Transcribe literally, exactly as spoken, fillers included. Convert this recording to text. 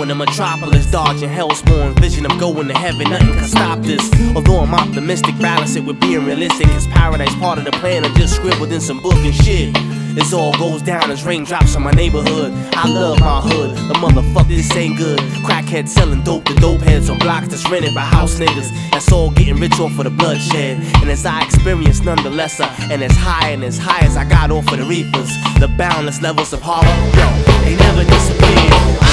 in the metropolis, dodging hellspawn, vision of going to heaven, nothing can stop this. Although I'm optimistic, balance it with being realistic. Is paradise part of the plan or just scribbled in some book and shit? This all goes down as raindrops on my neighborhood. I love my hood, the motherfucker this ain't good. Crackheads selling dope to dope heads on blocks that's rented by house niggas. That's all getting rich off of the bloodshed. And as I experience none the lesser, and as high and as high as I got off of the reefers, the boundless levels of horror, yo, they never disappear.